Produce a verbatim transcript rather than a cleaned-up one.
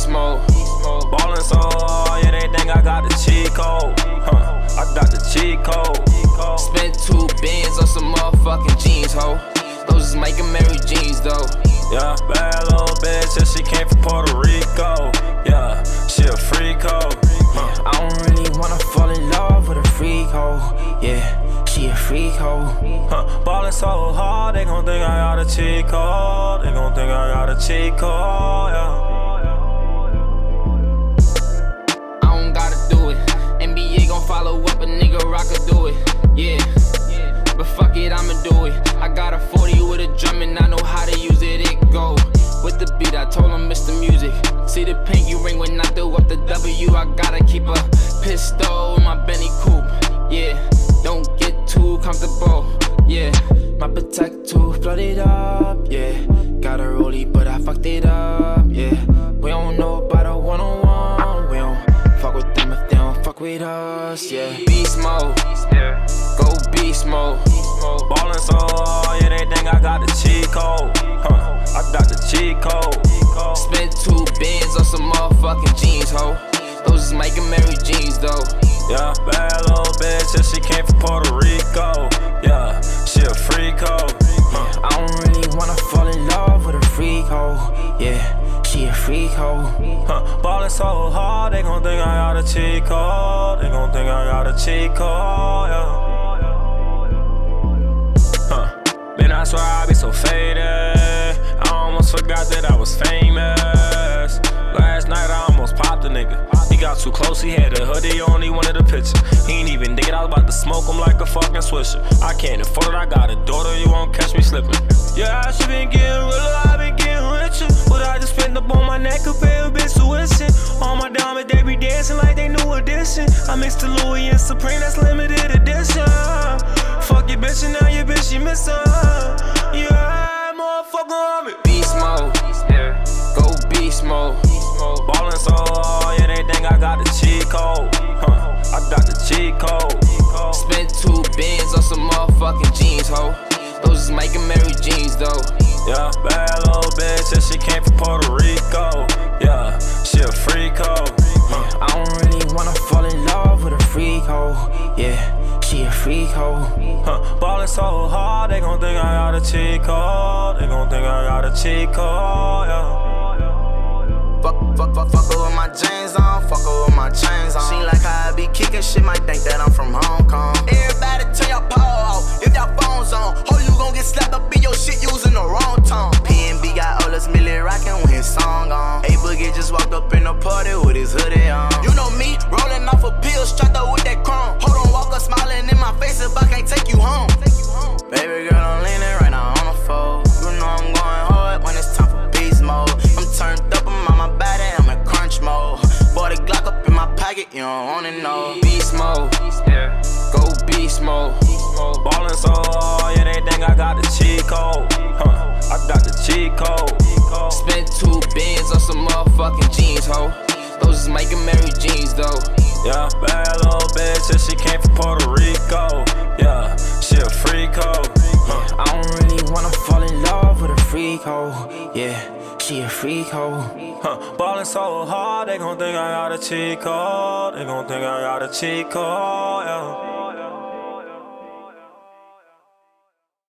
beast mode. Ballin' so hard, yeah, they think I got the cheat code. Huh, I got the cheat code. Spent two bands on some motherfucking jeans, ho. Those is making Mary jeans, though. Yeah, bad little bitch, and she came from Puerto Rico. Yeah, she a freak hoe. Huh. I don't really wanna fall in love with a freak hoe. Yeah, she a freak hoe. Huh, ballin' so hard, they gon' think I got a cheat code. They gon' think I got a cheat code, yeah. I don't gotta do it. N B A gon' follow up, a nigga rock could do it. Yeah, but fuck it, I'ma do it. I got a forty with a drum and I know how to use it, it go. With the beat, I told him Mister Music. See the pinky ring when I throw up the W. I gotta keep a pistol in my Benny coupe. Yeah, don't get too comfortable. Yeah, my protector flooded up. Yeah, got a rollie, but I fucked it up. Yeah, we don't know about a one-on-one. We don't fuck with them if they don't fuck with us. Yeah, beast mode. Yeah, go beast mode. Ballin' so hard, yeah, they think I got the cheat code. Huh, I got the cheat code. Spent two bands on some motherfucking jeans, ho. Those is making Mary jeans, though. Yeah, bad little bitch, and she came from Puerto Rico. Yeah, she a freak hoe. Huh. I don't really wanna fall in love with a freak hoe. Yeah, she a freak hoe. Huh, ballin' so hard, they gon' think I got a cheat code. They gon' think I got a cheat code, yeah. Man, I swear I be so faded. I almost forgot that I was famous. Last night I almost popped a nigga. He got too close, he had a hoodie on, he wanted a picture. He ain't even thinking I was about to smoke him like a fucking swisher. I can't afford it, I got a daughter, you won't catch me slipping. Yeah, I should been getting realer, I been getting richer. But I just spent up on my neck, a pay a bitch tuition. All my diamonds, they be dancing like they new edition. I mixed the Louis and Supreme, that's limited edition. Fuck your bitch and now your bitch, she miss her. Yeah, motherfucker on me. Beast mode, yeah, go beast mode. Ballin' so hard, yeah, they think I got the cheat code. Huh, I got the cheat code. Spent two bands on some motherfucking jeans, ho. Those is making Mary jeans, though. Yeah, bad little bitch, and she came from Puerto Rico. Yeah, she a freak hoe. Huh. I don't really wanna fall in love with a freak hoe. Yeah, she a freak hoe. Huh, ballin' so hard, they gon' think I got a cheat code. They gon' think I got a cheat code, yeah. Fuck, fuck, fuck, fuck her with my jeans on, fuck her with my chains on. She like how I be kicking shit, might think that I'm from Hong Kong. Everybody turn your power off, if y'all phones on. Ho, you gon' get slapped up in your shit using the wrong tone. P N B got all this Millie rockin' with his song on. A Boogie just walked up in the party with his hoodie on. You know me, rolling off a pill, strapped up with that chrome. Hold on, walk up smiling in my face if I can't take you home. Baby girl, I'm leaning right now on the phone. You know I'm going hard when it's time for beast mode. I'm turned up, I'm on my body, I'm in crunch mode. Bought a Glock up in my pocket, you don't wanna know. Beast mode, yeah, go beast mode. Ballin' so hard, yeah, they think I got the cheat code. Huh, I got the cheat code. Spent two bands on some motherfucking jeans, ho. Those is making Mary jeans, though. Yeah, bad little bitch, and she came from Puerto Rico. Yeah, she a freak hoe. Huh. I don't really wanna fall in love with a freak hoe. Yeah, she a freak hoe. Huh, ballin' so hard, they gon' think I got a cheat code. They gon' think I got a cheat code, yeah.